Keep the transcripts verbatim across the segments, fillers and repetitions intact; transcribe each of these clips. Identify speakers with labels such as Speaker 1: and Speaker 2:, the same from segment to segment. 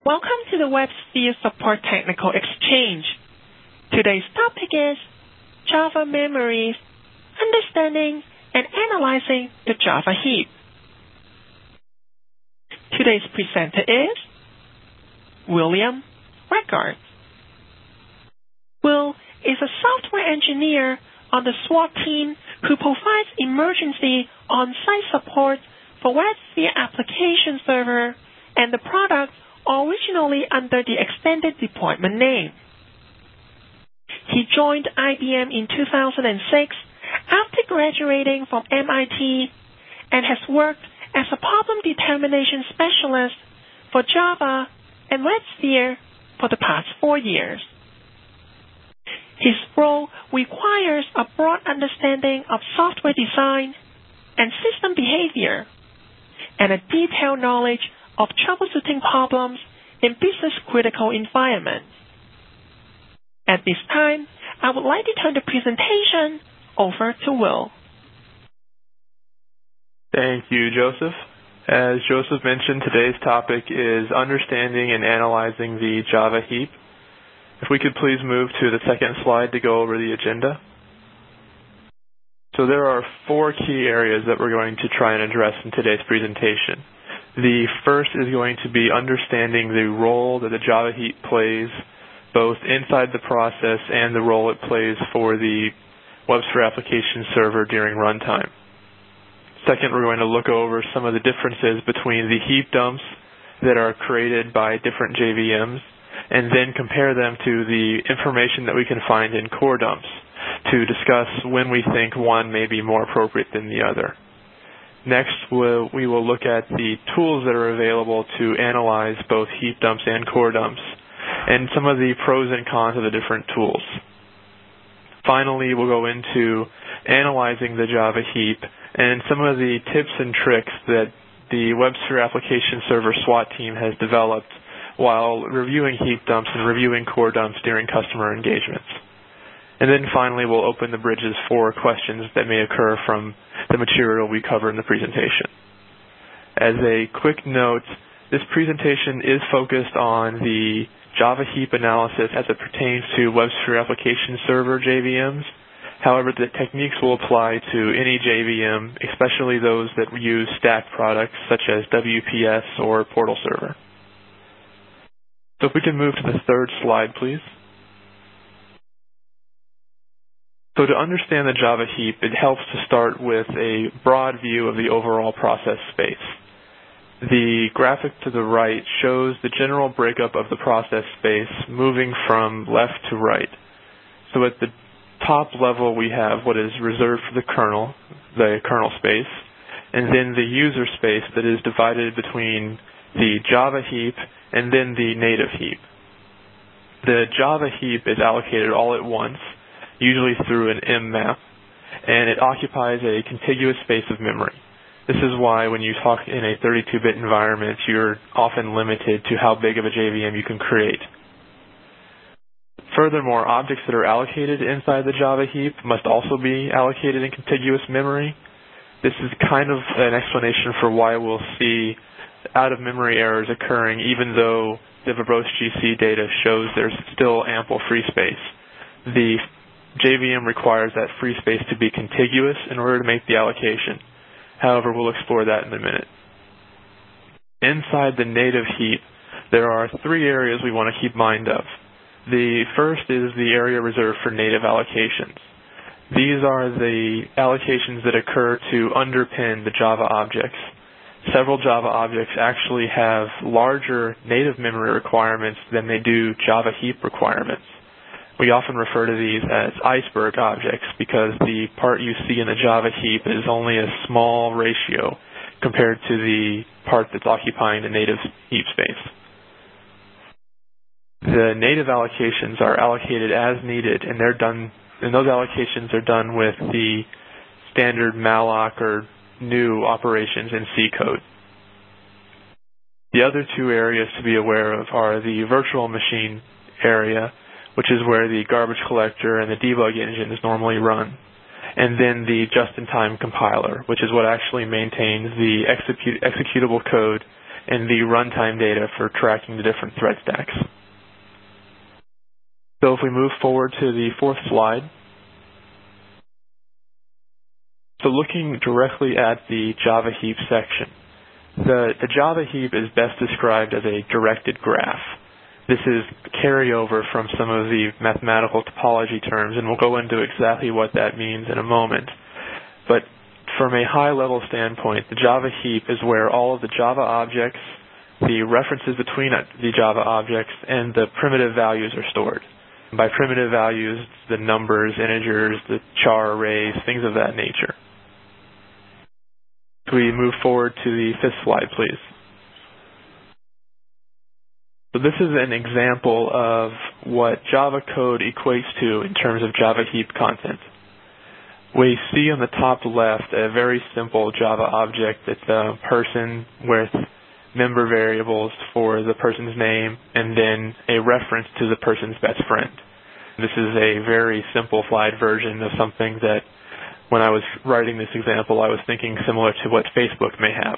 Speaker 1: Welcome to the WebSphere Support Technical Exchange. Today's topic is Java Memories, Understanding and Analyzing the Java Heap. Today's presenter is William Reckard. Will is a software engineer on the SWAT team who provides emergency on-site support for WebSphere Application Server and the product originally under the extended deployment name. He joined I B M in two thousand six after graduating from M I T and has worked as a problem determination specialist for Java and WebSphere for the past four years. His role requires a broad understanding of software design and system behavior and a detailed knowledge of troubleshooting problems in business-critical environments. At this time, I would like to turn the presentation over to Will.
Speaker 2: Thank you, Joseph. As Joseph mentioned, today's topic is understanding and analyzing the Java heap. If we could please move to the second slide to go over the agenda. So there are four key areas that we're going to try and address in today's presentation. The first is going to be understanding the role that the Java heap plays both inside the process and the role it plays for the WebSphere Application Server during runtime. Second, we're going to look over some of the differences between the heap dumps that are created by different J V Ms and then compare them to the information that we can find in core dumps to discuss when we think one may be more appropriate than the other. Next, we'll, we will look at the tools that are available to analyze both heap dumps and core dumps and some of the pros and cons of the different tools. Finally, we'll go into analyzing the Java heap and some of the tips and tricks that the WebSphere Application Server SWAT team has developed while reviewing heap dumps and reviewing core dumps during customer engagements. And then finally, we'll open the bridges for questions that may occur from the material we cover in the presentation. As a quick note, this presentation is focused on the Java heap analysis as it pertains to WebSphere Application Server J V Ms. However, the techniques will apply to any J V M, especially those that use stack products such as W P S or Portal Server. So if we can move to the third slide, please. So to understand the Java heap, it helps to start with a broad view of the overall process space. The graphic to the right shows the general breakup of the process space moving from left to right. So at the top level, we have what is reserved for the kernel, the kernel space, and then the user space that is divided between the Java heap and then the native heap. The Java heap is allocated all at once, usually through an M map, and it occupies a contiguous space of memory. This is why when you talk in a thirty-two bit environment, you're often limited to how big of a J V M you can create. Furthermore, objects that are allocated inside the Java heap must also be allocated in contiguous memory. This is kind of an explanation for why we'll see out-of-memory errors occurring even though the verbose G C data shows there's still ample free space. The J V M requires that free space to be contiguous in order to make the allocation. However, we'll explore that in a minute. Inside the native heap, there are three areas we want to keep mind of. The first is the area reserved for native allocations. These are the allocations that occur to underpin the Java objects. Several Java objects actually have larger native memory requirements than they do Java heap requirements. We often refer to these as iceberg objects because the part you see in the Java heap is only a small ratio compared to the part that's occupying the native heap space. The native allocations are allocated as needed, and they're done, and those allocations are done with the standard malloc or new operations in C code. The other two areas to be aware of are the virtual machine area, which is where the garbage collector and the debug engine is normally run, and then the just-in-time compiler, which is what actually maintains the execute, executable code and the runtime data for tracking the different thread stacks. So if we move forward to the fourth slide, so looking directly at the Java heap section, the, the Java heap is best described as a directed graph. This is carryover from some of the mathematical topology terms, and we'll go into exactly what that means in a moment. But from a high-level standpoint, the Java heap is where all of the Java objects, the references between the Java objects, and the primitive values are stored. By primitive values, the numbers, integers, the char arrays, things of that nature. Can we move forward to the fifth slide, please? So this is an example of what Java code equates to in terms of Java heap content. We see on the top left a very simple Java object. It's a person with member variables for the person's name and then a reference to the person's best friend. This is a very simplified version of something that when I was writing this example, I was thinking similar to what Facebook may have.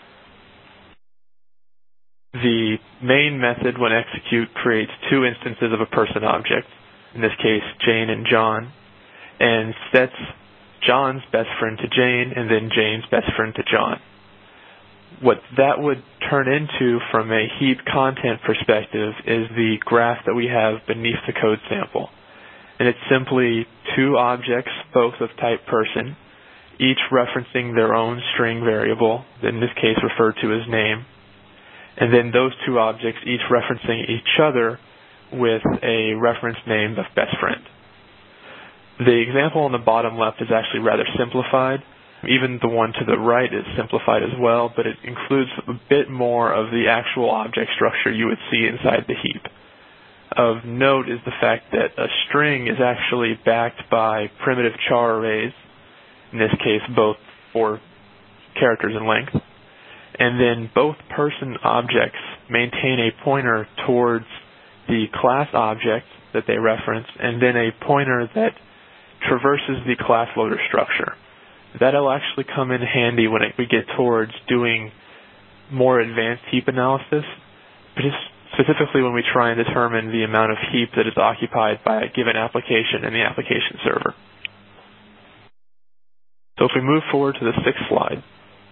Speaker 2: The main method when execute creates two instances of a person object, in this case Jane and John, and sets John's best friend to Jane and then Jane's best friend to John. What that would turn into from a heap content perspective is the graph that we have beneath the code sample. And it's simply two objects, both of type person, each referencing their own string variable, in this case referred to as name, and then those two objects each referencing each other with a reference name of best friend. The example on the bottom left is actually rather simplified. Even the one to the right is simplified as well, but it includes a bit more of the actual object structure you would see inside the heap. Of note is the fact that a string is actually backed by primitive char arrays, in this case both for characters in length, and then both person objects maintain a pointer towards the class object that they reference, and then a pointer that traverses the class loader structure. That'll actually come in handy when we get towards doing more advanced heap analysis, specifically when we try and determine the amount of heap that is occupied by a given application in the application server. So if we move forward to the sixth slide,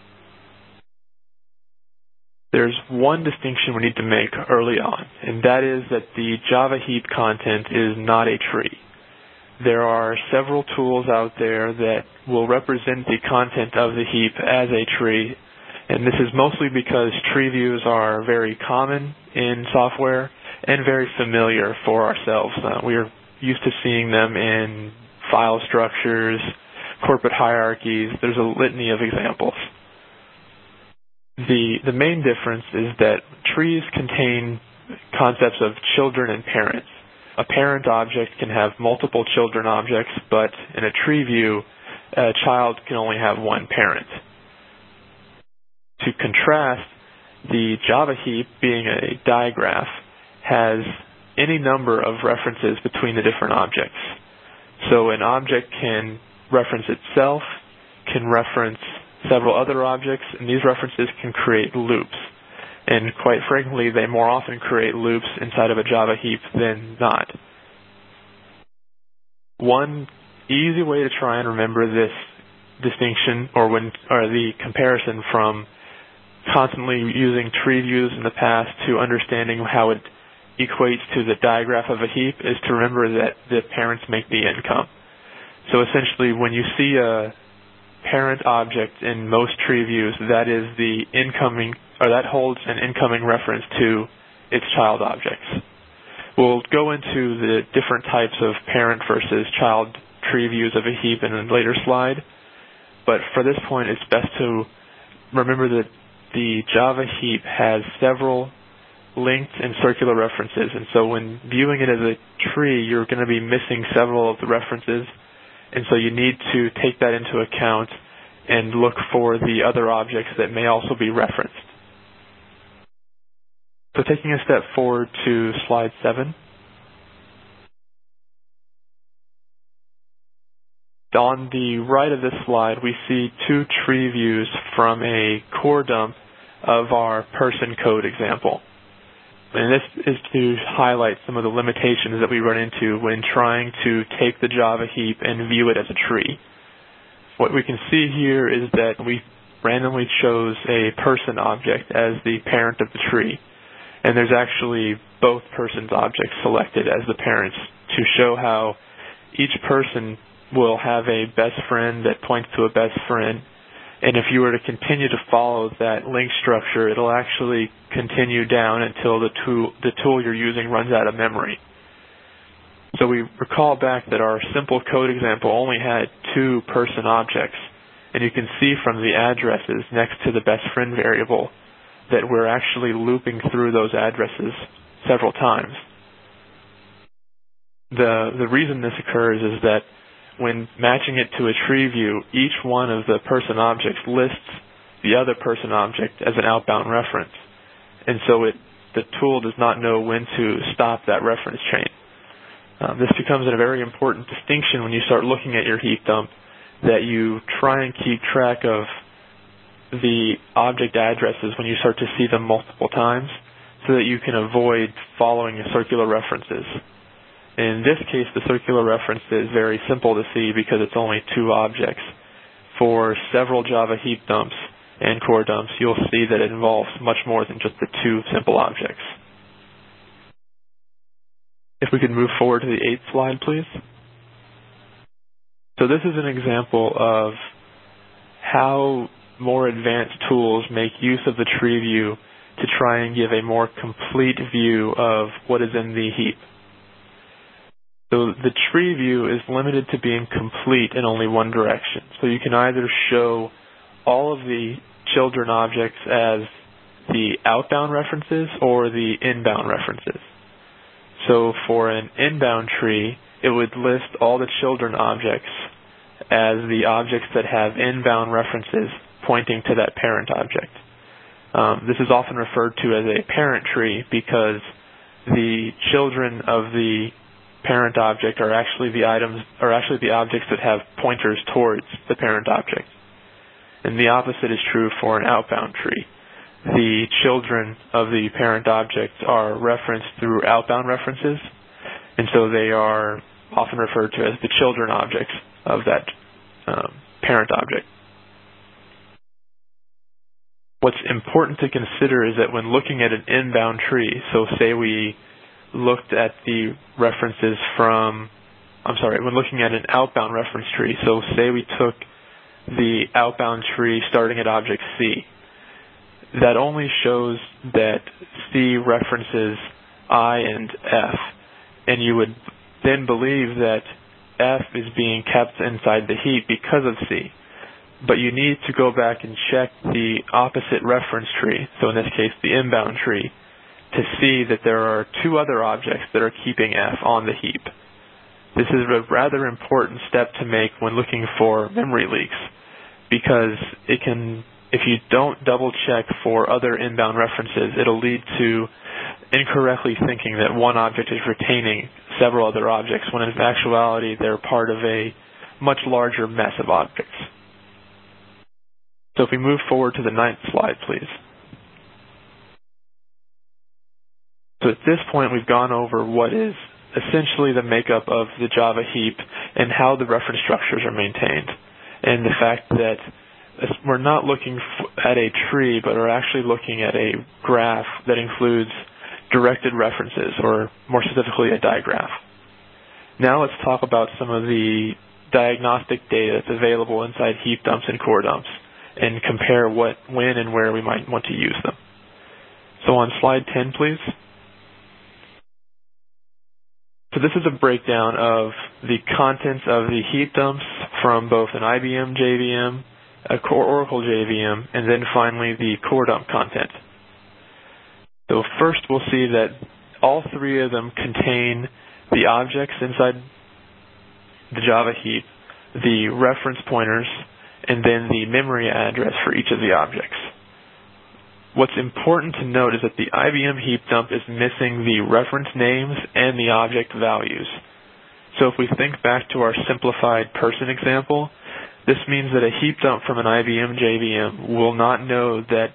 Speaker 2: there's one distinction we need to make early on, and that is that the Java heap content is not a tree. There are several tools out there that will represent the content of the heap as a tree, and this is mostly because tree views are very common in software and very familiar for ourselves. Uh, we are used to seeing them in file structures, corporate hierarchies. There's a litany of examples. The, the main difference is that trees contain concepts of children and parents. A parent object can have multiple children objects, but in a tree view, a child can only have one parent. To contrast, the Java heap, being a digraph, has any number of references between the different objects. So an object can reference itself, can reference several other objects, and these references can create loops. And quite frankly, they more often create loops inside of a Java heap than not. One easy way to try and remember this distinction, or when, or the comparison from constantly using tree views in the past to understanding how it equates to the digraph of a heap, is to remember that the parents make the income. So essentially, when you see a parent object in most tree views, that is the incoming, or that holds an incoming reference to its child objects. We'll go into the different types of parent versus child tree views of a heap in a later slide, but for this point it's best to remember that the Java heap has several linked and circular references, and so when viewing it as a tree, you're going to be missing several of the references, and so you need to take that into account and look for the other objects that may also be referenced. So taking a step forward to slide seven. On the right of this slide, we see two tree views from a core dump of our person code example. And this is to highlight some of the limitations that we run into when trying to take the Java heap and view it as a tree. What we can see here is that we randomly chose a person object as the parent of the tree. And there's actually both persons objects selected as the parents to show how each person will have a best friend that points to a best friend. And if you were to continue to follow that link structure, it'll actually continue down until the tool, the tool you're using runs out of memory. So we recall back that our simple code example only had two person objects. And you can see from the addresses next to the best friend variable that we're actually looping through those addresses several times. The, the reason this occurs is that when matching it to a tree view, each one of the person objects lists the other person object as an outbound reference. And so it, the tool does not know when to stop that reference chain. Uh, this becomes a very important distinction when you start looking at your heap dump, that you try and keep track of the object addresses when you start to see them multiple times so that you can avoid following circular references. In this case, the circular reference is very simple to see because it's only two objects. For several Java heap dumps and core dumps, you'll see that it involves much more than just the two simple objects. If we could move forward to the eighth slide, please. So this is an example of how more advanced tools make use of the tree view to try and give a more complete view of what is in the heap. So the tree view is limited to being complete in only one direction. So you can either show all of the children objects as the outbound references or the inbound references. So for an inbound tree, it would list all the children objects as the objects that have inbound references pointing to that parent object. Um, this is often referred to as a parent tree because the children of the parent object are actually the items are actually the objects that have pointers towards the parent object. And the opposite is true for an outbound tree. The children of the parent object are referenced through outbound references, and so they are often referred to as the children objects of that um, parent object. What's important to consider is that when looking at an inbound tree, so say we looked at the references from, I'm sorry, when looking at an outbound reference tree, so say we took the outbound tree starting at object C, that only shows that C references I and F, and you would then believe that F is being kept inside the heap because of C. But you need to go back and check the opposite reference tree, so in this case the inbound tree, to see that there are two other objects that are keeping F on the heap. This is a rather important step to make when looking for memory leaks, because it can, if you don't double check for other inbound references, it'll lead to incorrectly thinking that one object is retaining several other objects, when in actuality they're part of a much larger mess of objects. So if we move forward to the ninth slide, please. So at this point, we've gone over what is essentially the makeup of the Java heap and how the reference structures are maintained, and the fact that we're not looking at a tree, but are actually looking at a graph that includes directed references, or more specifically, a digraph. Now let's talk about some of the diagnostic data that's available inside heap dumps and core dumps, and compare what, when, and where we might want to use them. So on slide ten, please. So this is a breakdown of the contents of the heap dumps from both an I B M J V M, a Core Oracle J V M, and then finally the core dump content. So first we'll see that all three of them contain the objects inside the Java heap, the reference pointers, and then the memory address for each of the objects. What's important to note is that the I B M heap dump is missing the reference names and the object values. So if we think back to our simplified person example, this means that a heap dump from an I B M J V M will not know that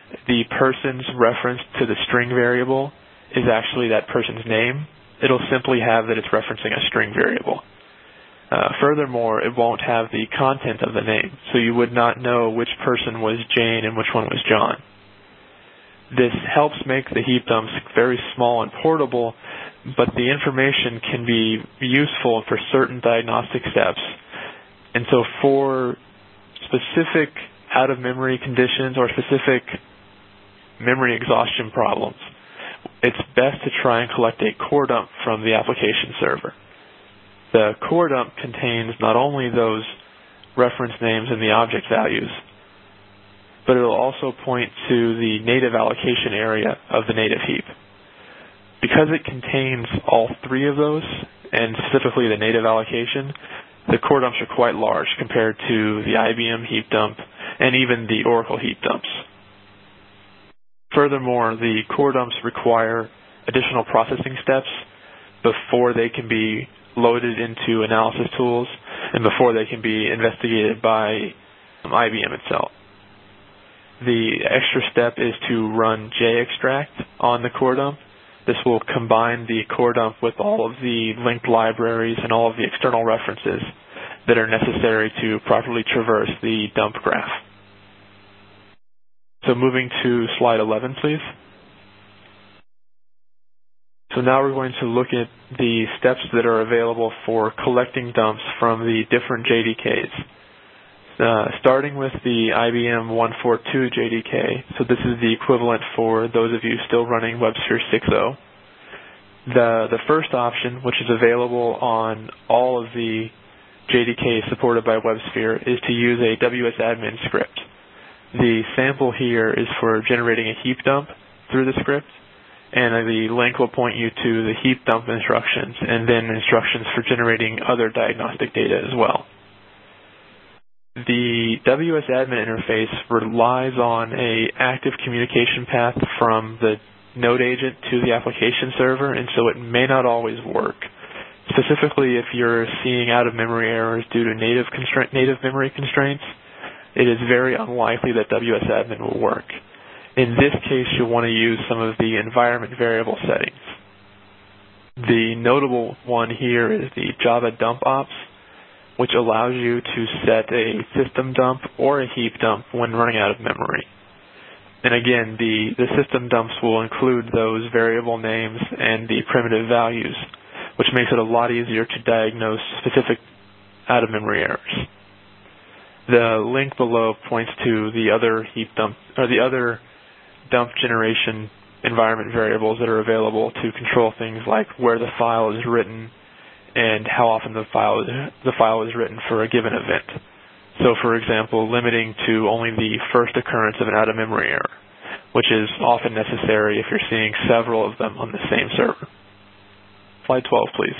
Speaker 2: the person's reference to the string variable is actually that person's name, it'll simply have that it's referencing a string variable. Uh, furthermore, it won't have the content of the name, so you would not know which person was Jane and which one was John. This helps make the heap dumps very small and portable, but the information can be useful for certain diagnostic steps. And so for specific out-of-memory conditions or specific memory exhaustion problems, it's best to try and collect a core dump from the application server. The core dump contains not only those reference names and the object values, but it will also point to the native allocation area of the native heap. Because it contains all three of those, and specifically the native allocation, the core dumps are quite large compared to the I B M heap dump and even the Oracle heap dumps. Furthermore, the core dumps require additional processing steps before they can be loaded into analysis tools and before they can be investigated by um, I B M itself. The extra step is to run JExtract on the core dump. This will combine the core dump with all of the linked libraries and all of the external references that are necessary to properly traverse the dump graph. So moving to slide eleven, please. So now we're going to look at the steps that are available for collecting dumps from the different J D Ks. Uh, starting with the I B M one forty-two J D K, so this is the equivalent for those of you still running WebSphere six point oh. The, the first option, which is available on all of the J D Ks supported by WebSphere, is to use a W S admin script. The sample here is for generating a heap dump through the script, and the link will point you to the heap dump instructions and then instructions for generating other diagnostic data as well. The W S admin interface relies on an active communication path from the node agent to the application server, and so it may not always work. Specifically, if you're seeing out-of-memory errors due to native, constra- native memory constraints, it is very unlikely that W S admin will work. In this case, you'll want to use some of the environment variable settings. The notable one here is the Java dump ops, which allows you to set a system dump or a heap dump when running out of memory. And again, the, the system dumps will include those variable names and the primitive values, which makes it a lot easier to diagnose specific out-of-memory errors. The link below points to the other heap dump, or the other dump generation environment variables that are available to control things like where the file is written and how often the file is, the file is written for a given event. So, for example, limiting to only the first occurrence of an out-of-memory error, which is often necessary if you're seeing several of them on the same server. Slide twelve, please.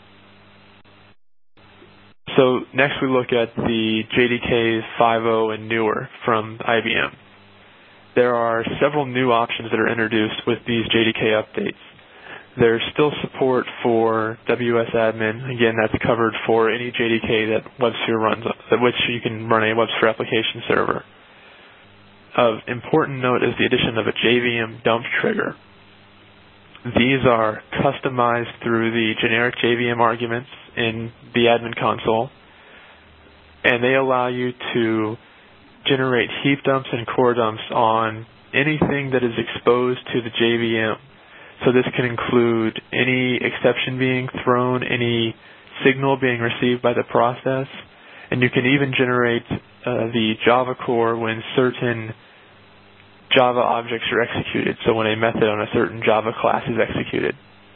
Speaker 2: So next we look at the J D Ks five point oh and newer from I B M. There are several new options that are introduced with these J D K updates. There's still support for W S admin. Again, that's covered for any J D K that WebSphere runs, at which you can run a WebSphere application server. Of important note is the addition of a J V M dump trigger. These are customized through the generic J V M arguments in the admin console, and they allow you to generate heap dumps and core dumps on anything that is exposed to the J V M. So this can include any exception being thrown, any signal being received by the process, and you can even generate uh, the Java core when certain Java objects are executed, so when a method on a certain Java class is executed.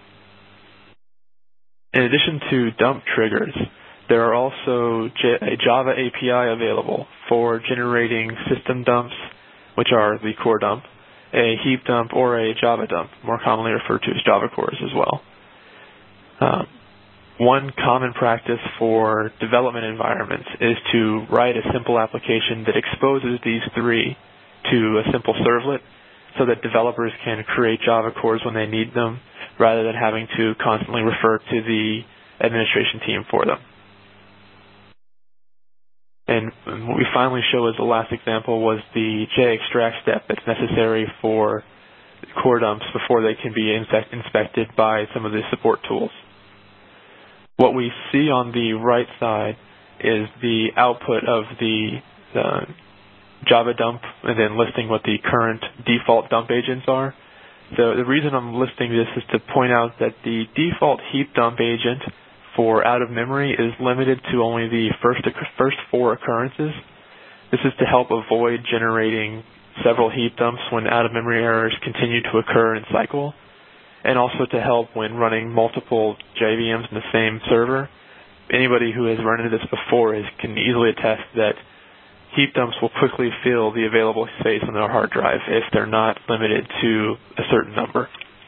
Speaker 2: In addition to dump triggers, there are also J- a Java A P I available for generating system dumps, which are the core dump, a heap dump, or a Java dump, more commonly referred to as Java cores as well. Um, one common practice for development environments is to write a simple application that exposes these three to a simple servlet so that developers can create Java cores when they need them rather than having to constantly refer to the administration team for them. And what we finally show as the last example was the J-extract step that's necessary for core dumps before they can be inspect inspected by some of the support tools. What we see on the right side is the output of the uh, Java dump and then listing what the current default dump agents are. So the reason I'm listing this is to point out that the default heap dump agent for out of memory is limited to only the first first four occurrences. This is to help avoid generating several heap dumps when out of memory errors continue to occur in cycle, and also to help when running multiple J V Ms in the same server. Anybody who has run into this before is, can easily attest that heap dumps will quickly fill the available space on their hard drive if they're not limited to a certain number.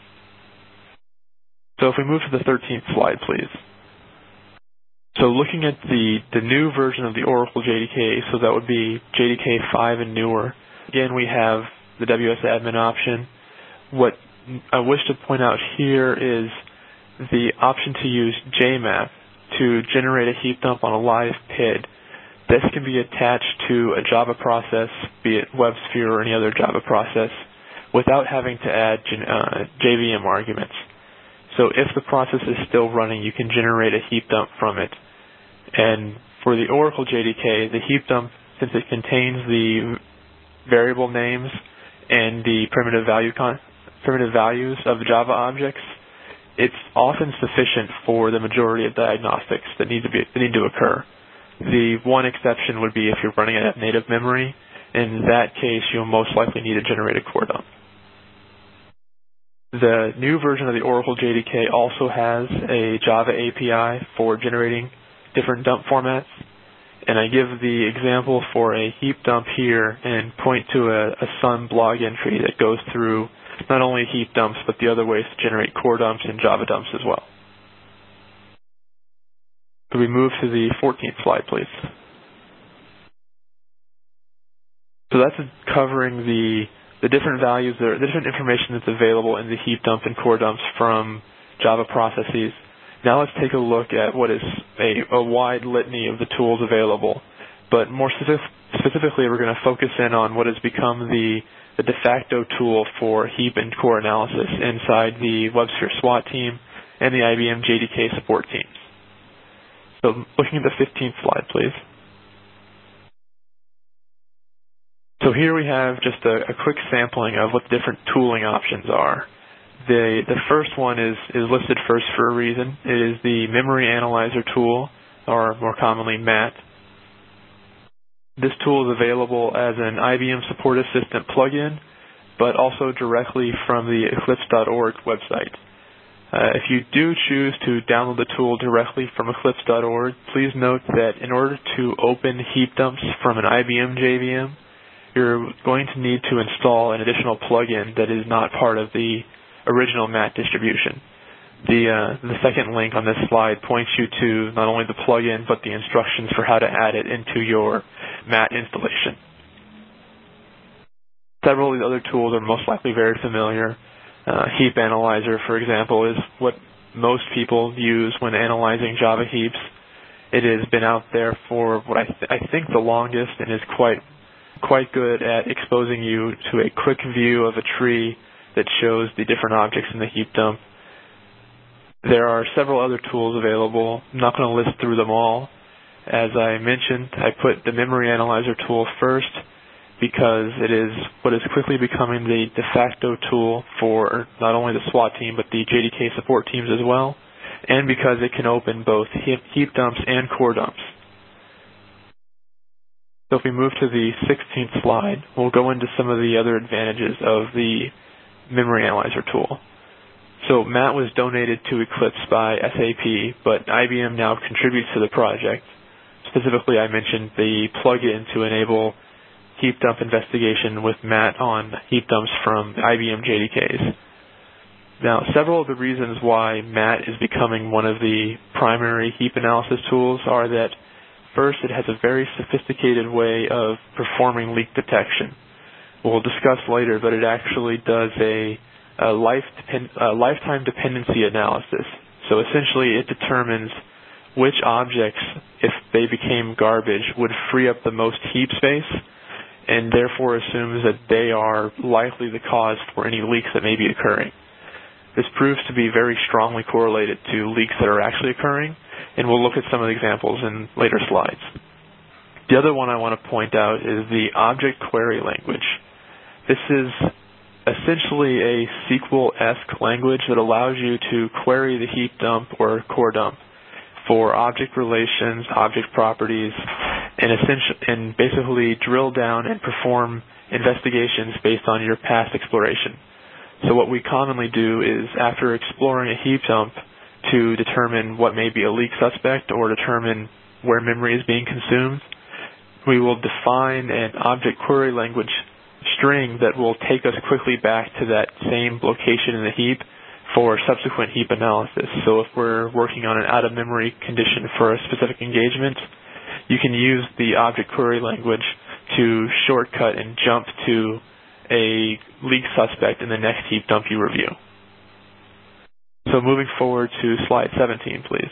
Speaker 2: So if we move to the thirteenth slide, please. So looking at the, the new version of the Oracle J D K, so that would be J D K five and newer. Again, we have the W S admin option. What I wish to point out here is the option to use J map to generate a heap dump on a live P I D. This can be attached to a Java process, be it WebSphere or any other Java process, without having to add uh, J V M arguments. So if the process is still running, you can generate a heap dump from it. And for the Oracle J D K, the heap dump, since it contains the variable names and the primitive value con primitive values of Java objects, it's often sufficient for the majority of diagnostics that need to be that need to occur. The one exception would be if you're running it at native memory. In that case, you'll most likely need to generate a core dump. The new version of the Oracle J D K also has a Java A P I for generating different dump formats. And I give the example for a heap dump here and point to a, a Sun blog entry that goes through not only heap dumps, but the other ways to generate core dumps and Java dumps as well. Could we move to the fourteenth slide, please? So that's covering the, the different values, the different information that's available in the heap dump and core dumps from Java processes. Now let's take a look at what is a, a wide litany of the tools available. But more specific, specifically, we're going to focus in on what has become the, the de facto tool for heap and core analysis inside the WebSphere SWAT team and the I B M J D K support teams. So looking at the fifteenth slide, please. So here we have just a, a quick sampling of what the different tooling options are. The, the first one is, is listed first for a reason. It is the Memory Analyzer tool, or more commonly M A T. This tool is available as an I B M Support Assistant plugin, but also directly from the eclipse dot org website. Uh, if you do choose to download the tool directly from eclipse dot org, please note that in order to open heap dumps from an I B M J V M, you're going to need to install an additional plugin that is not part of the original M A T distribution. The, uh, the second link on this slide points you to not only the plugin, but the instructions for how to add it into your M A T installation. Several of the other tools are most likely very familiar. Uh, Heap Analyzer, for example, is what most people use when analyzing Java heaps. It has been out there for what I, th I think the longest, and is quite quite good at exposing you to a quick view of a tree that shows the different objects in the heap dump. There are several other tools available. I'm not going to list through them all. As I mentioned, I put the Memory Analyzer tool first because it is what is quickly becoming the de facto tool for not only the SWAT team, but the J D K support teams as well, and because it can open both heap dumps and core dumps. So if we move to the sixteenth slide, we'll go into some of the other advantages of the Memory Analyzer tool. So M A T was donated to Eclipse by S A P, but I B M now contributes to the project. Specifically, I mentioned the plugin to enable heap dump investigation with M A T on heap dumps from I B M J D Ks. Now, several of the reasons why M A T is becoming one of the primary heap analysis tools are that, first, it has a very sophisticated way of performing leak detection. We'll discuss later, but it actually does a, a, life depend, a lifetime dependency analysis. So essentially, it determines which objects if they became garbage, would free up the most heap space, and therefore assumes that they are likely the cause for any leaks that may be occurring. This proves to be very strongly correlated to leaks that are actually occurring, and we'll look at some of the examples in later slides. The other one I want to point out is the object query language. This is essentially a S Q L-esque language that allows you to query the heap dump or core dump for object relations, object properties, and, essentially, and basically drill down and perform investigations based on your past exploration. So what we commonly do is, after exploring a heap dump to determine what may be a leak suspect or determine where memory is being consumed, we will define an object query language string that will take us quickly back to that same location in the heap for subsequent heap analysis. So if we're working on an out-of-memory condition for a specific engagement, you can use the object query language to shortcut and jump to a leak suspect in the next heap dump you review. So moving forward to slide seventeen, please.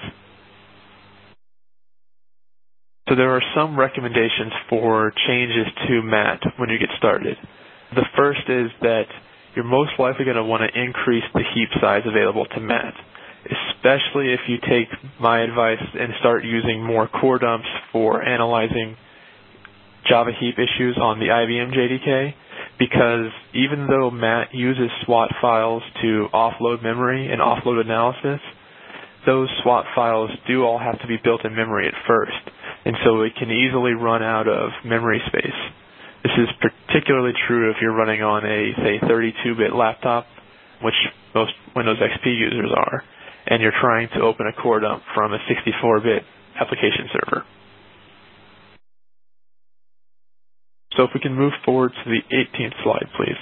Speaker 2: So there are some recommendations for changes to M A T when you get started. The first is that you're most likely going to want to increase the heap size available to M A T, especially if you take my advice and start using more core dumps for analyzing Java heap issues on the I B M J D K, because even though M A T uses SWAT files to offload memory and offload analysis, those SWAT files do all have to be built in memory at first, and so it can easily run out of memory space. This is particularly true if you're running on a, say, thirty-two bit laptop, which most Windows X P users are, and you're trying to open a core dump from a sixty-four bit application server. So if we can move forward to the eighteenth slide, please.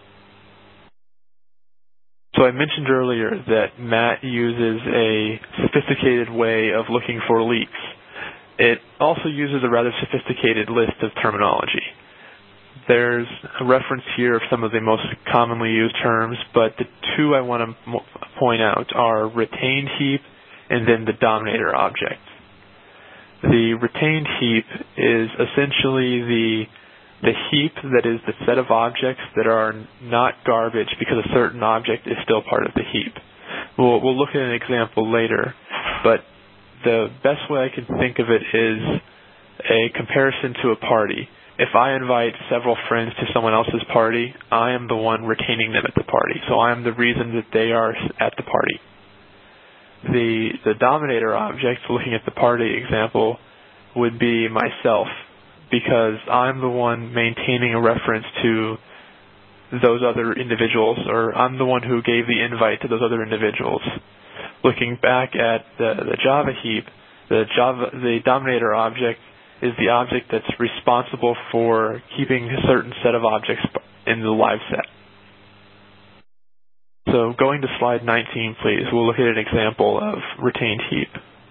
Speaker 2: So I mentioned earlier that M A T uses a sophisticated way of looking for leaks. It also uses a rather sophisticated list of terminology. There's a reference here of some of the most commonly used terms, but the two I want to point out are retained heap and then the dominator object. The retained heap is essentially the the heap that is the set of objects that are not garbage because a certain object is still part of the heap. We'll, we'll look at an example later, but the best way I can think of it is a comparison to a party. If I invite several friends to someone else's party, I am the one retaining them at the party, so I am the reason that they are at the party. The, the dominator object, looking at the party example, would be myself, because I'm the one maintaining a reference to those other individuals, or I'm the one who gave the invite to those other individuals. Looking back at the, the Java heap, the Java the dominator object is the object that's responsible for keeping a certain set of objects in the live set. So going to slide nineteen, please, we'll look at an example of retained heap.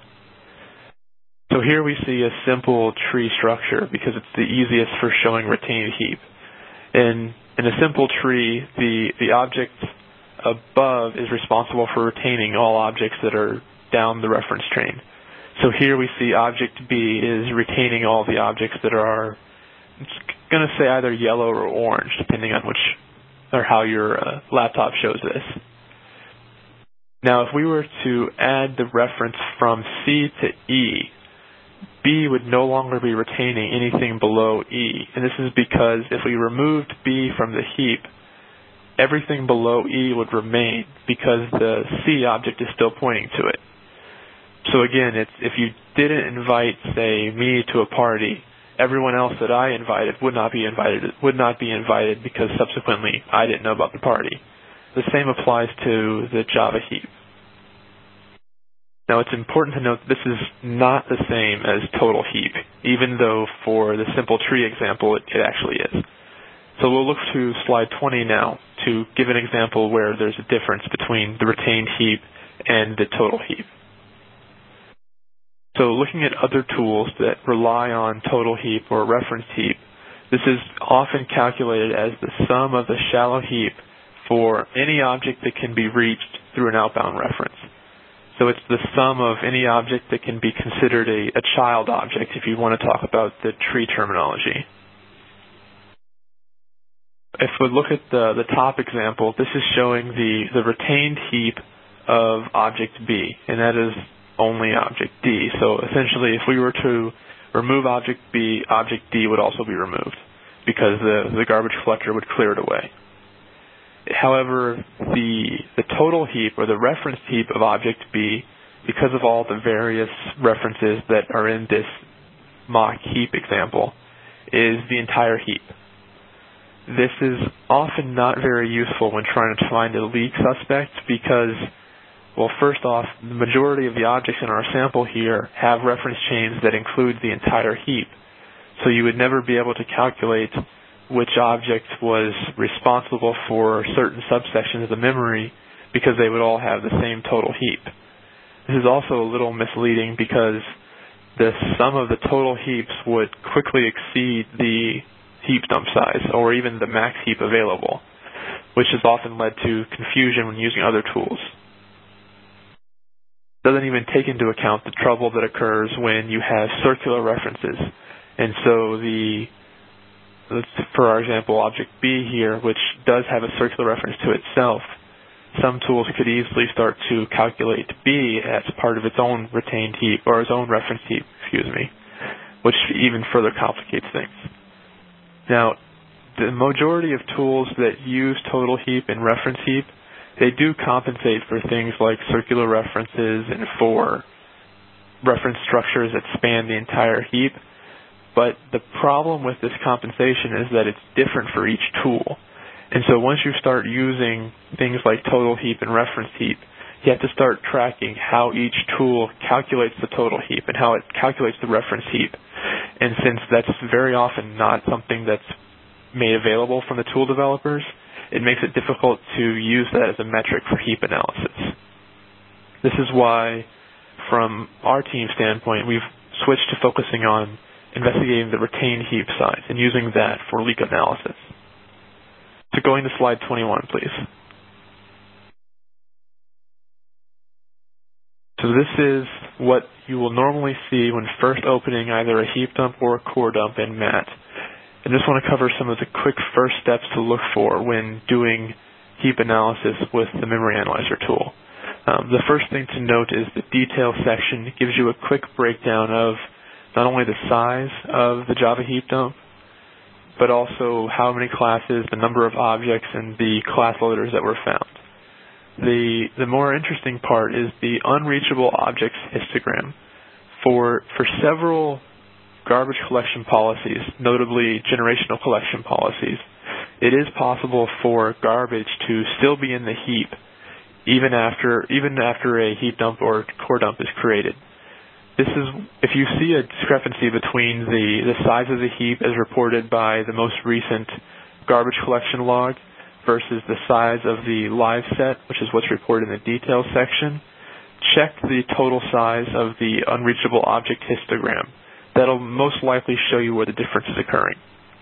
Speaker 2: So here we see a simple tree structure because it's the easiest for showing retained heap. In, in a simple tree, the, the object above is responsible for retaining all objects that are down the reference train. So here we see object B is retaining all the objects that are, it's going to say either yellow or orange, depending on which or how your uh, laptop shows this. Now, if we were to add the reference from C to E, B would no longer be retaining anything below E. And this is because if we removed B from the heap, everything below E would remain because the C object is still pointing to it. So again, it's, if you didn't invite, say, me to a party, everyone else that I invited would not be invited would not be invited because subsequently I didn't know about the party. The same applies to the Java heap. Now, it's important to note that this is not the same as total heap, even though for the simple tree example, it, it actually is. So we'll look to slide twenty now to give an example where there's a difference between the retained heap and the total heap. So looking at other tools that rely on total heap or reference heap, this is often calculated as the sum of the shallow heap for any object that can be reached through an outbound reference. So it's the sum of any object that can be considered a, a child object if you want to talk about the tree terminology. If we look at the, the top example, this is showing the, the retained heap of object B, and that is only object D. So essentially, if we were to remove object B, object D would also be removed because the, the garbage collector would clear it away. However, the, the total heap or the reference heap of object B, because of all the various references that are in this mock heap example, is the entire heap. This is often not very useful when trying to find a leak suspect because, well, first off, the majority of the objects in our sample here have reference chains that include the entire heap. So you would never be able to calculate which object was responsible for certain subsections of the memory because they would all have the same total heap. This is also a little misleading because the sum of the total heaps would quickly exceed the heap dump size or even the max heap available, which has often led to confusion when using other tools. It doesn't even take into account the trouble that occurs when you have circular references. And so the, for our example, object B here, which does have a circular reference to itself, some tools could easily start to calculate B as part of its own retained heap or its own reference heap, excuse me, which even further complicates things. Now, the majority of tools that use total heap and reference heap, they do compensate for things like circular references and for reference structures that span the entire heap. But the problem with this compensation is that it's different for each tool. And so once you start using things like total heap and reference heap, you have to start tracking how each tool calculates the total heap and how it calculates the reference heap. And since that's very often not something that's made available from the tool developers, it makes it difficult to use that as a metric for heap analysis. This is why, from our team standpoint, we've switched to focusing on investigating the retained heap size and using that for leak analysis. So going to slide twenty-one, please. So this is what you will normally see when first opening either a heap dump or a core dump in M A T. I just want to cover some of the quick first steps to look for when doing heap analysis with the Memory Analyzer tool. Um, the first thing to note is the detail section gives you a quick breakdown of not only the size of the Java heap dump, but also how many classes, the number of objects, and the class loaders that were found. The the more interesting part is the unreachable objects histogram. For for several garbage collection policies, notably generational collection policies, it is possible for garbage to still be in the heap even after even after a heap dump or core dump is created. This is if you see a discrepancy between the, the size of the heap as reported by the most recent garbage collection log versus the size of the live set, which is what's reported in the details section, check the total size of the unreachable object histogram. That'll most likely show you where the difference is occurring.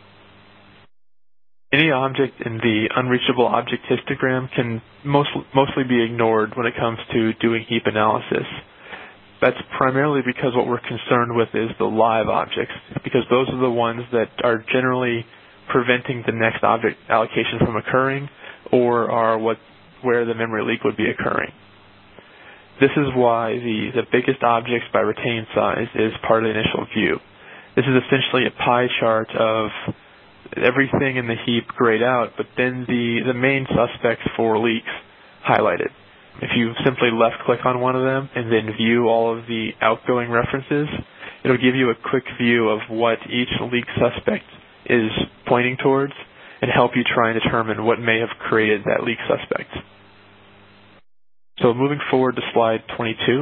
Speaker 2: Any object in the unreachable object histogram can most, mostly be ignored when it comes to doing heap analysis. That's primarily because what we're concerned with is the live objects, because those are the ones that are generally preventing the next object allocation from occurring or are what where the memory leak would be occurring. This is why the, the biggest objects by retained size is part of the initial view. This is essentially a pie chart of everything in the heap grayed out, but then the, the main suspects for leaks highlighted. If you simply left-click on one of them and then view all of the outgoing references, it'll give you a quick view of what each leak suspect is pointing towards and help you try and determine what may have created that leak suspect. So moving forward to slide twenty-two,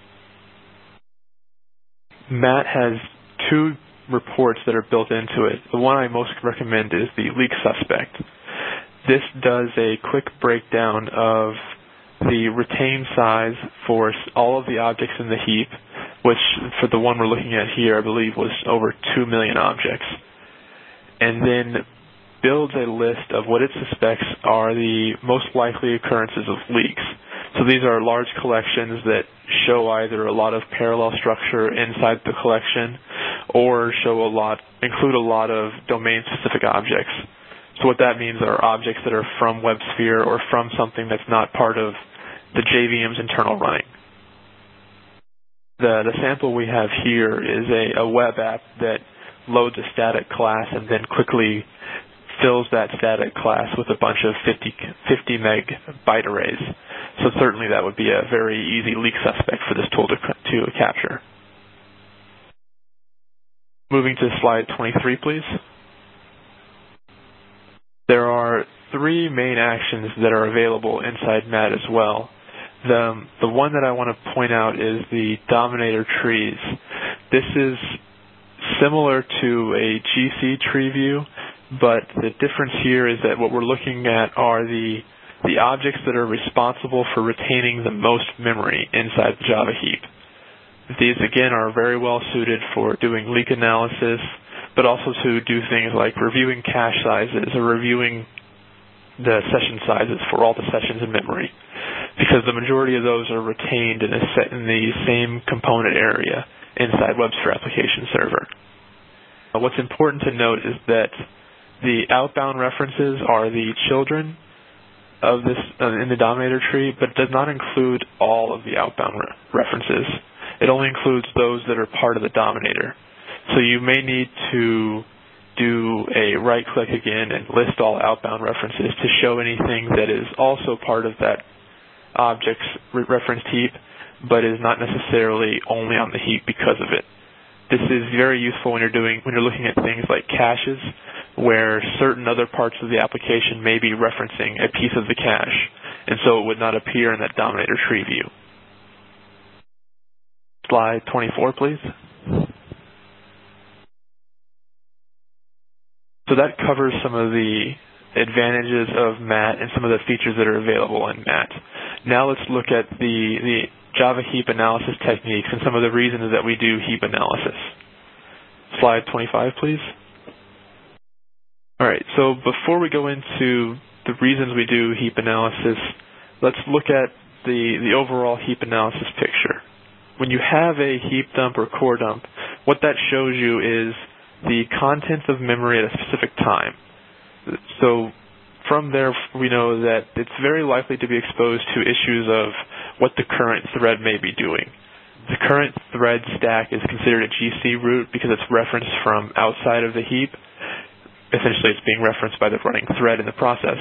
Speaker 2: M A T has two reports that are built into it. The one I most recommend is the leak suspect. This does a quick breakdown of the retained size for all of the objects in the heap, which for the one we're looking at here, I believe was over two million objects. And then builds a list of what it suspects are the most likely occurrences of leaks. So these are large collections that show either a lot of parallel structure inside the collection or show a lot, include a lot of domain-specific objects. So what that means are objects that are from WebSphere or from something that's not part of the J V M's internal running. The, the sample we have here is a, a web app that loads a static class and then quickly fills that static class with a bunch of fifty meg byte arrays. So certainly that would be a very easy leak suspect for this tool to, to capture. Moving to slide twenty-three, please. There are three main actions that are available inside M A T as well. The, the one that I want to point out is the Dominator trees. This is similar to a G C tree view, but the difference here is that what we're looking at are the, the objects that are responsible for retaining the most memory inside the Java heap. These, again, are very well suited for doing leak analysis, but also to do things like reviewing cache sizes or reviewing the session sizes for all the sessions in memory, because the majority of those are retained in, a set in the same component area inside WebSphere Application Server. Uh, what's important to note is that the outbound references are the children of this uh, in the Dominator tree, but does not include all of the outbound re references. It only includes those that are part of the Dominator. So you may need to do a right-click again and list all outbound references to show anything that is also part of that object's re referenced heap, but is not necessarily only on the heap because of it. This is very useful when you're doing when you're looking at things like caches, where certain other parts of the application may be referencing a piece of the cache, and so it would not appear in that Dominator tree view. Slide twenty-four, please. So that covers some of the advantages of M A T and some of the features that are available in M A T. Now let's look at the, the Java heap analysis techniques and some of the reasons that we do heap analysis. Slide twenty-five, please. All right, so before we go into the reasons we do heap analysis, let's look at the, the overall heap analysis picture. When you have a heap dump or core dump, what that shows you is the contents of memory at a specific time. So from there, we know that it's very likely to be exposed to issues of what the current thread may be doing. The current thread stack is considered a G C root because it's referenced from outside of the heap. Essentially, it's being referenced by the running thread in the process.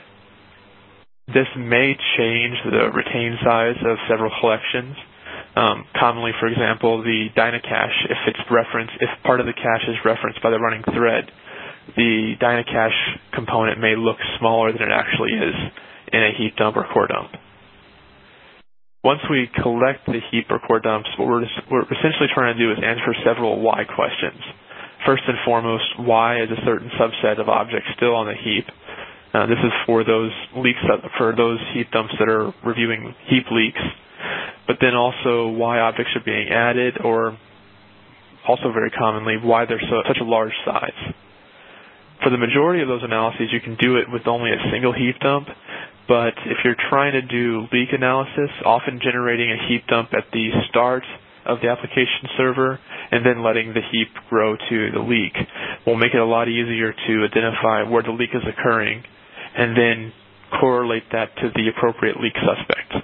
Speaker 2: This may change the retained size of several collections. Um, commonly, for example, the Dynacache, if it's referenced, if part of the cache is referenced by the running thread, the Dynacache component may look smaller than it actually is in a heap dump or core dump. Once we collect the heap or core dumps, what we're, we're essentially trying to do is answer several why questions. First and foremost, why is a certain subset of objects still on the heap? Uh, this is for those leaks, for those heap dumps that are reviewing heap leaks. But then also why objects are being added, or also very commonly, why they're so, such a large size. For the majority of those analyses, you can do it with only a single heap dump, but if you're trying to do leak analysis, often generating a heap dump at the start of the application server and then letting the heap grow to the leak will make it a lot easier to identify where the leak is occurring and then correlate that to the appropriate leak suspect.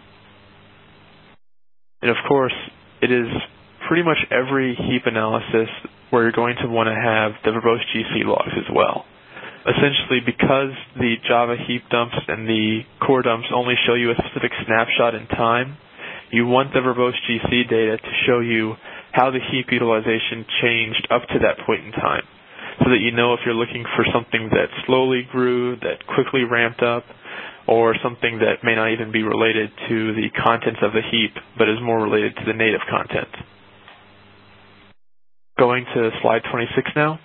Speaker 2: And of course, it is pretty much every heap analysis where you're going to want to have the verbose G C logs as well. Essentially, because the Java heap dumps and the core dumps only show you a specific snapshot in time, you want the verbose G C data to show you how the heap utilization changed up to that point in time, so that you know if you're looking for something that slowly grew, that quickly ramped up, or something that may not even be related to the contents of the heap, but is more related to the native content. Going to slide twenty-six now.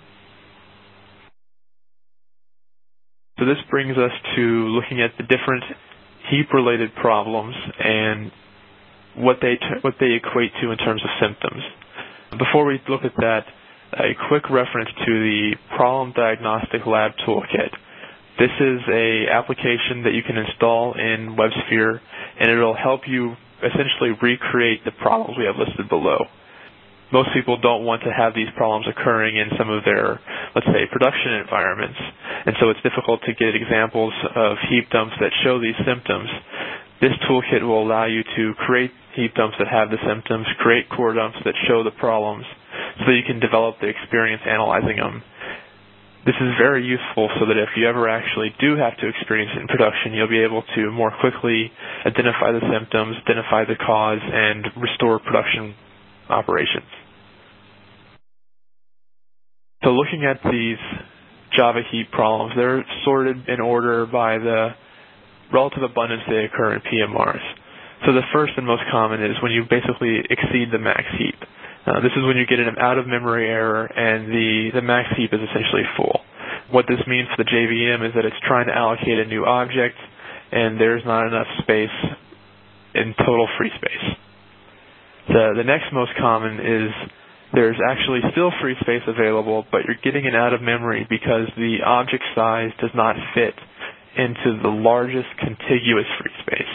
Speaker 2: So this brings us to looking at the different heap-related problems and what they, what they equate to in terms of symptoms. Before we look at that, a quick reference to the Problem Diagnostic Lab Toolkit. This is an application that you can install in WebSphere, and it will help you essentially recreate the problems we have listed below. Most people don't want to have these problems occurring in some of their, let's say, production environments, and so it's difficult to get examples of heap dumps that show these symptoms. This toolkit will allow you to create heap dumps that have the symptoms, create core dumps that show the problems, so that you can develop the experience analyzing them. This is very useful so that if you ever actually do have to experience it in production, you'll be able to more quickly identify the symptoms, identify the cause, and restore production operations. So looking at these Java heap problems, they're sorted in order by the relative abundance they occur in P M Rs. So the first and most common is when you basically exceed the max heap. Uh, this is when you get an out-of-memory error and the, the max heap is essentially full. What this means for the J V M is that it's trying to allocate a new object and there's not enough space in total free space. The, the next most common is there's actually still free space available, but you're getting it out of memory because the object size does not fit into the largest contiguous free space.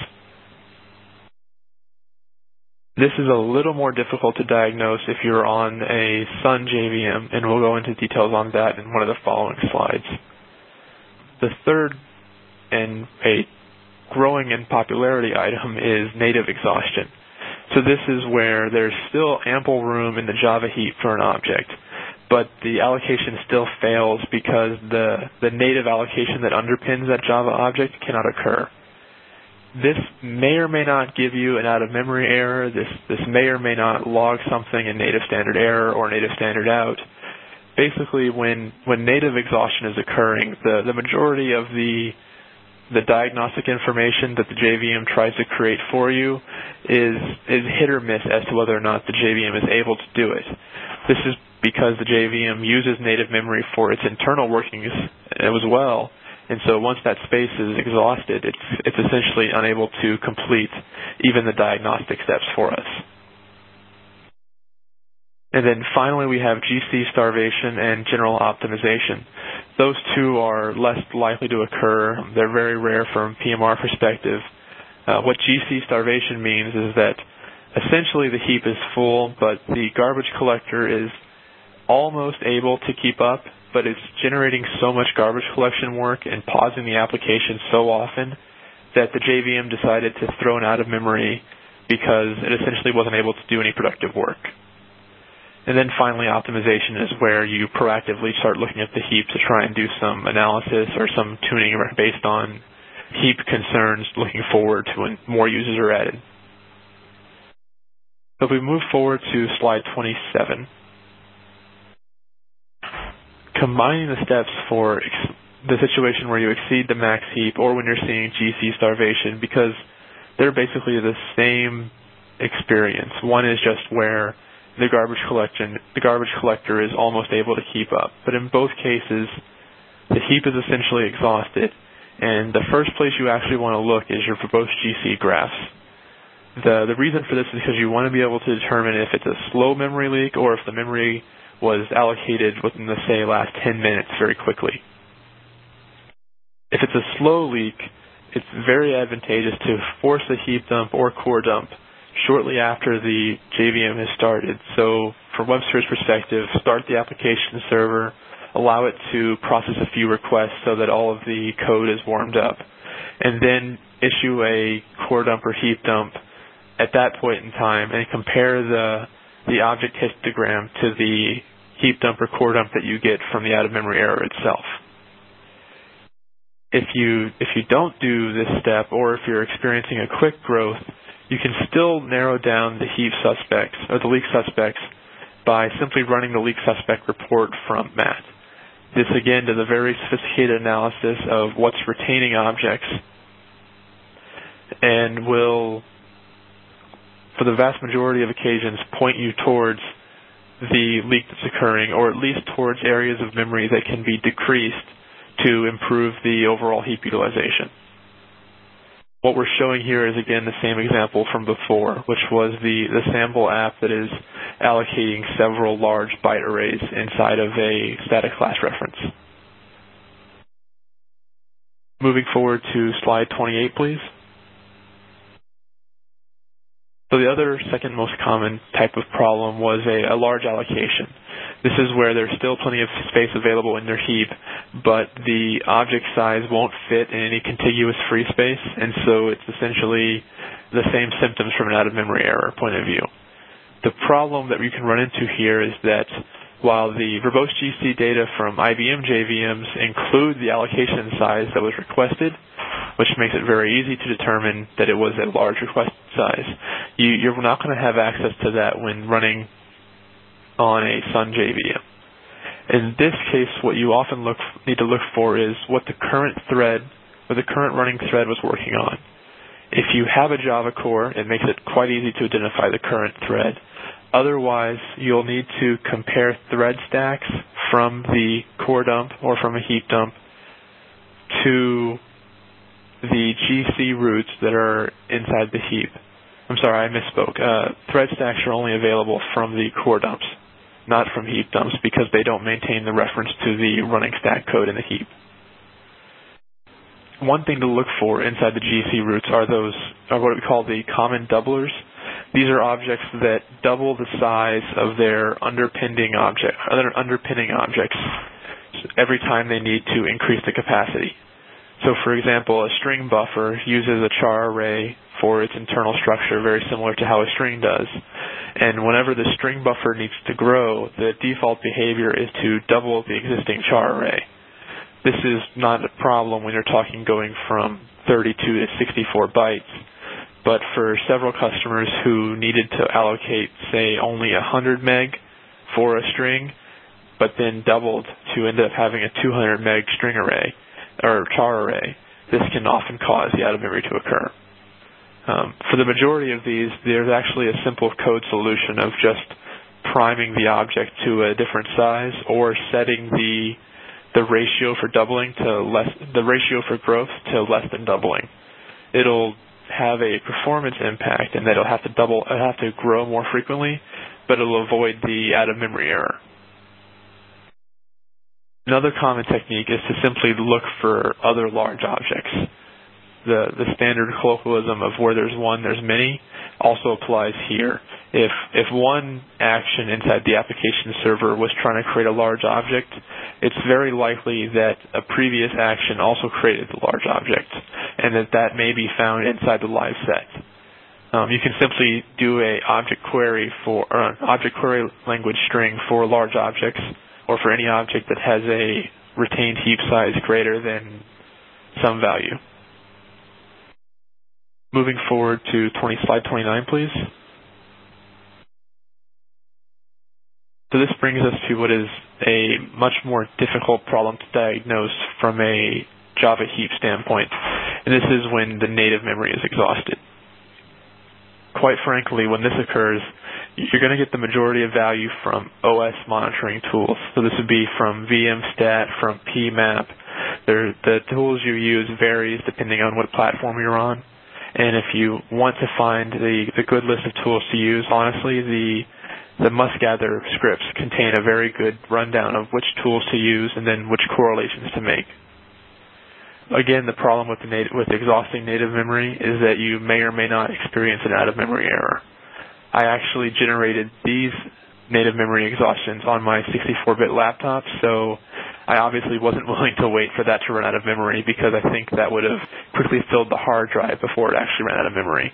Speaker 2: This is a little more difficult to diagnose if you're on a Sun J V M, and we'll go into details on that in one of the following slides. The third and a growing in popularity item is native exhaustion. So this is where there's still ample room in the Java heap for an object, but the allocation still fails because the, the native allocation that underpins that Java object cannot occur. This may or may not give you an out-of-memory error. This, this may or may not log something in native standard error or native standard out. Basically, when, when native exhaustion is occurring, the, the majority of the, the diagnostic information that the J V M tries to create for you is, is hit or miss as to whether or not the J V M is able to do it. This is because the J V M uses native memory for its internal workings as well. And so once that space is exhausted, it's, it's essentially unable to complete even the diagnostic steps for us. And then finally we have G C starvation and general optimization. Those two are less likely to occur. They're very rare from a P M R perspective. Uh, what G C starvation means is that essentially the heap is full, but the garbage collector is almost able to keep up, but it's generating so much garbage collection work and pausing the application so often that the J V M decided to throw it out of memory because it essentially wasn't able to do any productive work. And then finally, optimization is where you proactively start looking at the heap to try and do some analysis or some tuning based on heap concerns looking forward to when more users are added. So if we move forward to slide twenty-seven, combining the steps for ex- the situation where you exceed the max heap or when you're seeing G C starvation, because they're basically the same experience. One is just where the garbage collection, the garbage collector is almost able to keep up. But in both cases, the heap is essentially exhausted, and the first place you actually want to look is your verbose G C graphs. The, the reason for this is because you want to be able to determine if it's a slow memory leak or if the memory was allocated within the, say, last ten minutes very quickly. If it's a slow leak, it's very advantageous to force a heap dump or core dump shortly after the J V M has started. So from WebSphere's perspective, start the application server, allow it to process a few requests so that all of the code is warmed up, and then issue a core dump or heap dump at that point in time and compare the the object histogram to the heap dump or core dump that you get from the out-of-memory error itself. If you if you don't do this step, or if you're experiencing a quick growth, you can still narrow down the heap suspects or the leak suspects by simply running the leak suspect report from M A T. This again does a very sophisticated analysis of what's retaining objects and will, for the vast majority of occasions, point you towards the leak that's occurring, or at least towards areas of memory that can be decreased to improve the overall heap utilization. what we're showing here is, again, the same example from before, which was the, the sample app that is allocating several large byte arrays inside of a static class reference. Moving forward to slide twenty-eight, please. So the other second most common type of problem was a, a large allocation. This is where there's still plenty of space available in your heap, but the object size won't fit in any contiguous free space, and so it's essentially the same symptoms from an out-of-memory error point of view. The problem that we can run into here is that while the verbose G C data from I B M J V Ms include the allocation size that was requested, which makes it very easy to determine that it was a large request size, you, you're not going to have access to that when running on a Sun J V M. In this case, what you often look, need to look for is what the current thread, or the current running thread was working on. If you have a Java core, it makes it quite easy to identify the current thread. Otherwise, you'll need to compare thread stacks from the core dump or from a heap dump to the G C roots that are inside the heap. I'm sorry, I misspoke. Uh, thread stacks are only available from the core dumps, not from heap dumps, because they don't maintain the reference to the running stack code in the heap. One thing to look for inside the G C roots are those, are what we call the common doublers. These are objects that double the size of their underpinning object, other underpinning objects every time they need to increase the capacity. So, for example, a string buffer uses a char array for its internal structure, very similar to how a string does. And whenever the string buffer needs to grow, the default behavior is to double the existing char array. This is not a problem when you're talking going from thirty-two to sixty-four bytes. But for several customers who needed to allocate, say, only one hundred meg for a string, but then doubled to end up having a two hundred meg string array, or char array, this can often cause the out-of-memory to occur. Um, for the majority of these, there's actually a simple code solution of just priming the object to a different size or setting the the ratio for doubling to less, the ratio for growth to less than doubling. It'll have a performance impact in that it'll have to double, it'll have to grow more frequently, but it'll avoid the out-of-memory error. Another common technique is to simply look for other large objects. The, the standard colloquialism of where there's one, there's many also applies here. If, if one action inside the application server was trying to create a large object, it's very likely that a previous action also created the large object, and that that may be found inside the live set. Um, you can simply do a object query for, or an object query language string for large objects, or for any object that has a retained heap size greater than some value. Moving forward to twenty, slide twenty-nine, please. So this brings us to what is a much more difficult problem to diagnose from a Java heap standpoint, and this is when the native memory is exhausted. Quite frankly, when this occurs, you're going to get the majority of value from O S monitoring tools. So this would be from vmstat, from P map. They're, the tools you use varies depending on what platform you're on. And if you want to find the, the good list of tools to use, honestly, the the must-gather scripts contain a very good rundown of which tools to use and then which correlations to make. Again, the problem with, the native, with exhausting native memory is that you may or may not experience an out-of-memory error. I actually generated these native memory exhaustions on my sixty-four bit laptop, so I obviously wasn't willing to wait for that to run out of memory because I think that would have quickly filled the hard drive before it actually ran out of memory.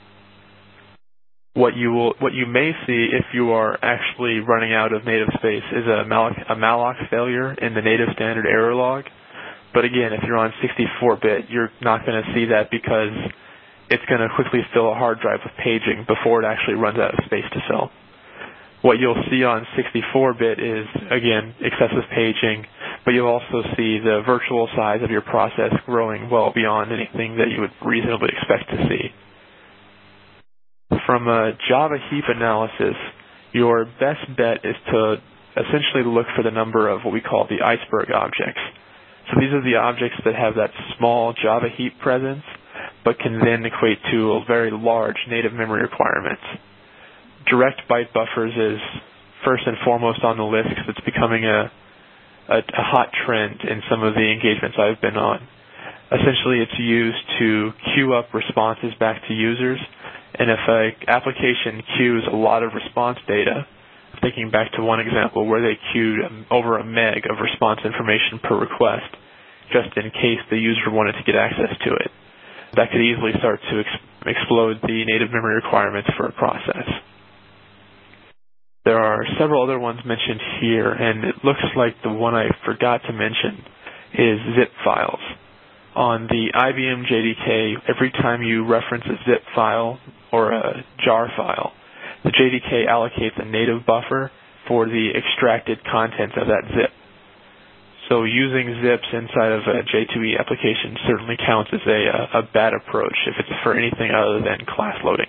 Speaker 2: What you will, what you may see if you are actually running out of native space is a, malloc, a malloc failure in the native standard error log. But again, if you're on sixty-four bit, you're not going to see that because it's going to quickly fill a hard drive with paging before it actually runs out of space to fill. What you'll see on sixty-four bit is, again, excessive paging, but you'll also see the virtual size of your process growing well beyond anything that you would reasonably expect to see. From a Java heap analysis, your best bet is to essentially look for the number of what we call the iceberg objects. So these are the objects that have that small Java heap presence, but can then equate to very large native memory requirements. Direct byte buffers is first and foremost on the list because it's becoming a, a, a hot trend in some of the engagements I've been on. Essentially, it's used to queue up responses back to users, and if an application queues a lot of response data, thinking back to one example where they queued over a meg of response information per request, just in case the user wanted to get access to it, that could easily start to ex explode the native memory requirements for a process. There are several other ones mentioned here, and it looks like the one I forgot to mention is zip files. On the I B M J D K, every time you reference a zip file or a jar file, the J D K allocates a native buffer for the extracted contents of that zip. So using zips inside of a J two E application certainly counts as a, a bad approach if it's for anything other than class loading.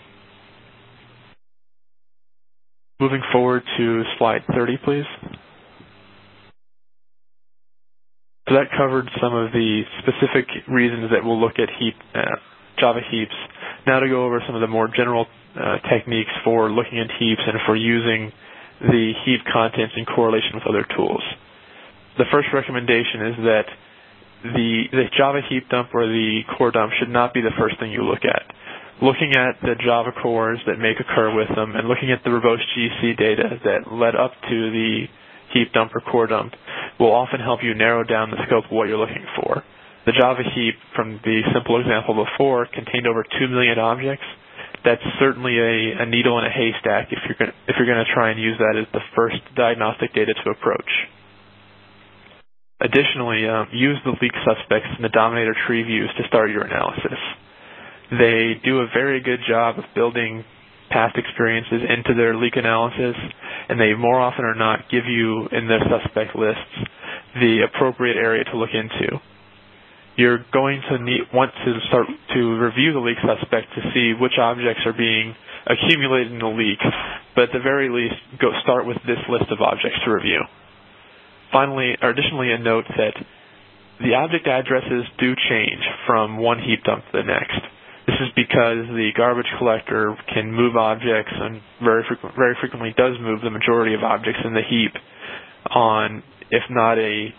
Speaker 2: Moving forward to slide thirty, please. So that covered some of the specific reasons that we'll look at heap, uh, Java heaps. Now to go over some of the more general uh, techniques for looking at heaps and for using the heap contents in correlation with other tools. The first recommendation is that the, the Java heap dump or the core dump should not be the first thing you look at. Looking at the Java cores that may occur with them and looking at the verbose G C data that led up to the heap dump or core dump will often help you narrow down the scope of what you're looking for. The Java heap, from the simple example before, contained over two million objects. That's certainly a, a needle in a haystack if you're going if you're going to try and use that as the first diagnostic data to approach. Additionally, um, use the leak suspects in the Dominator tree views to start your analysis. They do a very good job of building past experiences into their leak analysis, and they more often or not give you in their suspect lists the appropriate area to look into. You're going to need, want to start to review the leak suspect to see which objects are being accumulated in the leak, but at the very least, go start with this list of objects to review. Finally, or additionally, a note that the object addresses do change from one heap dump to the next. This is because the garbage collector can move objects and very, frequ very frequently does move the majority of objects in the heap on, if not a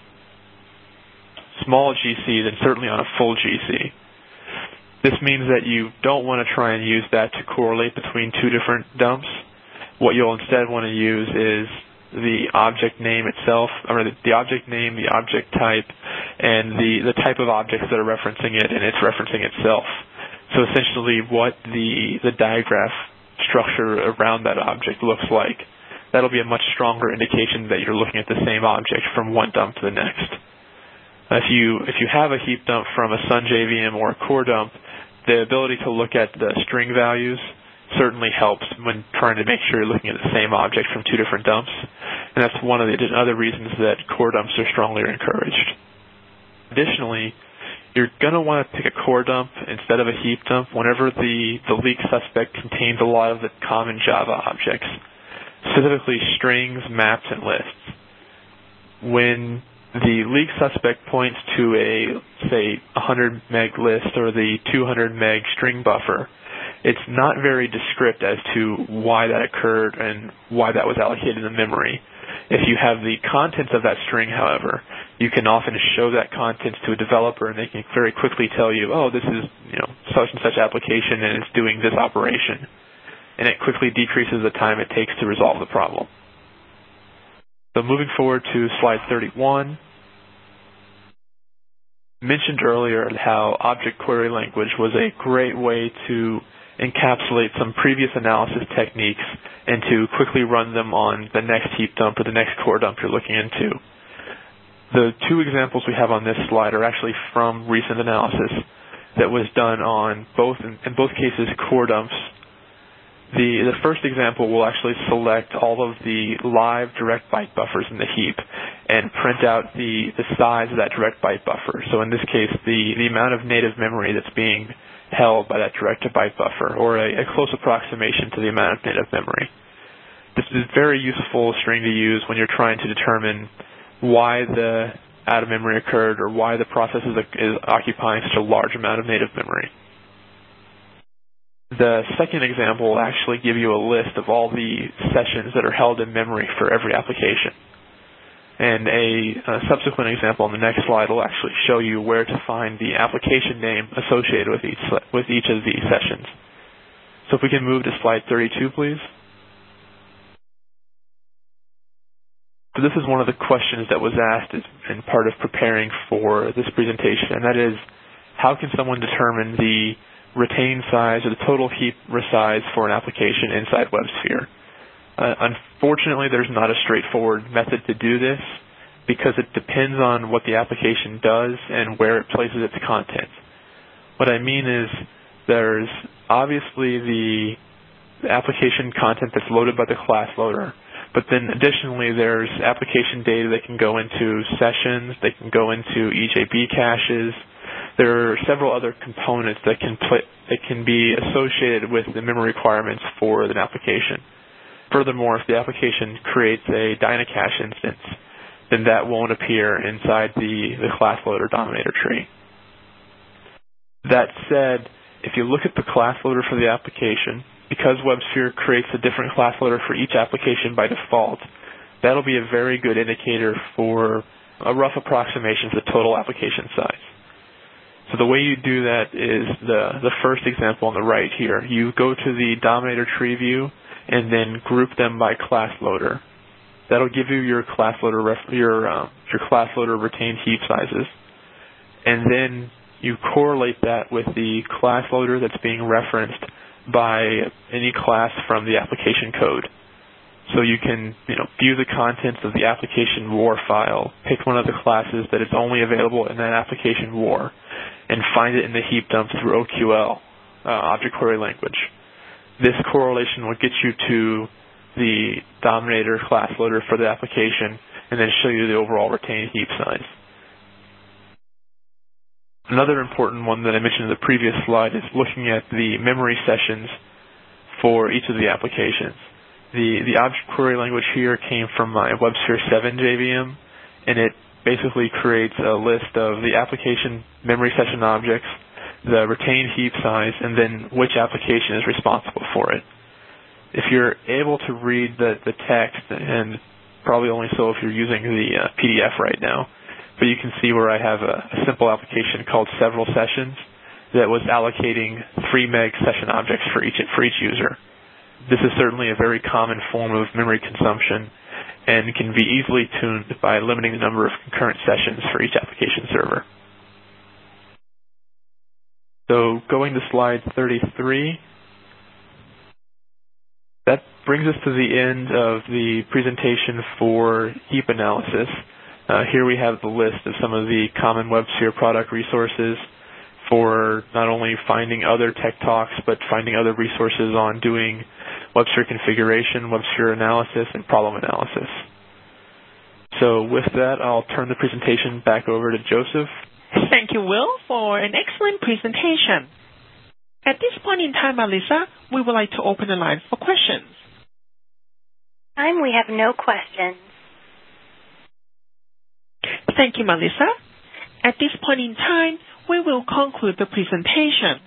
Speaker 2: small G C, then certainly on a full G C. This means that you don't want to try and use that to correlate between two different dumps. What you'll instead want to use is the object name itself, or the, the object name, the object type, and the, the type of objects that are referencing it, and it's referencing itself. So essentially what the, the digraph structure around that object looks like. That'll be a much stronger indication that you're looking at the same object from one dump to the next. If you, if you have a heap dump from a Sun J V M or a core dump, the ability to look at the string values certainly helps when trying to make sure you're looking at the same object from two different dumps. And that's one of the other reasons that core dumps are strongly encouraged. Additionally, you're going to want to pick a core dump instead of a heap dump whenever the, the leak suspect contains a lot of the common Java objects, specifically strings, maps, and lists. When the leak suspect points to a, say, one hundred meg list or the two hundred meg string buffer, it's not very descriptive as to why that occurred and why that was allocated in memory. If you have the contents of that string, however, you can often show that contents to a developer and they can very quickly tell you, oh, this is, you know, such and such application and it's doing this operation. And it quickly decreases the time it takes to resolve the problem. So moving forward to slide thirty-one. Mentioned earlier how object query language was a great way to encapsulate some previous analysis techniques and to quickly run them on the next heap dump or the next core dump you're looking into. The two examples we have on this slide are actually from recent analysis that was done on both, in, in both cases, core dumps. The, the first example will actually select all of the live direct byte buffers in the heap and print out the, the size of that direct byte buffer. So in this case, the, the amount of native memory that's being held by that direct byte buffer, or a, a close approximation to the amount of native memory. This is a very useful string to use when you're trying to determine why the out of memory occurred or why the process is, is occupying such a large amount of native memory. The second example will actually give you a list of all the sessions that are held in memory for every application. And a, a subsequent example on the next slide will actually show you where to find the application name associated with each, with each of these sessions. So if we can move to slide thirty-two, please. So this is one of the questions that was asked as, in part of preparing for this presentation, and that is, how can someone determine the retained size or the total heap size for an application inside WebSphere? Uh, unfortunately, there's not a straightforward method to do this because it depends on what the application does and where it places its content. What I mean is there's obviously the, the application content that's loaded by the class loader, but then additionally there's application data that can go into sessions, they can go into E J B caches. There are several other components that can, play, that can be associated with the memory requirements for an application. Furthermore, if the application creates a Dynacache instance, then that won't appear inside the, the class loader dominator tree. That said, if you look at the class loader for the application, because WebSphere creates a different class loader for each application by default, that'll be a very good indicator for a rough approximation of the total application size. So the way you do that is the, the first example on the right here. You go to the dominator tree view and then group them by class loader. That'll give you your class loader ref, your um, your class loader retained heap sizes, and then you correlate that with the class loader that's being referenced by any class from the application code. So you can you know view the contents of the application war file, pick one of the classes that is only available in that application war, and find it in the heap dump through O Q L, uh, object query language. This correlation will get you to the dominator class loader for the application and then show you the overall retained heap size. Another important one that I mentioned in the previous slide is looking at the memory sessions for each of the applications. The, the object query language here came from my WebSphere seven J V M, and it basically creates a list of the application memory session objects, the retained heap size, and then which application is responsible for it. If you're able to read the, the text, and probably only so if you're using the uh, P D F right now, but you can see where I have a, a simple application called several sessions that was allocating three meg session objects for each, for each user. This is certainly a very common form of memory consumption and can be easily tuned by limiting the number of concurrent sessions for each application server. So going to slide thirty-three, that brings us to the end of the presentation for heap analysis. Uh, here we have the list of some of the common WebSphere product resources for not only finding other tech talks, but finding other resources on doing WebSphere configuration, WebSphere analysis, and problem analysis. So with that, I'll turn the presentation back over to Joseph.
Speaker 1: Thank you, Will, for an excellent presentation. At this point in time, Melissa, we would like to open the line for questions.
Speaker 3: Time we have no questions.
Speaker 1: Thank you, Melissa. At this point in time, we will conclude the presentation.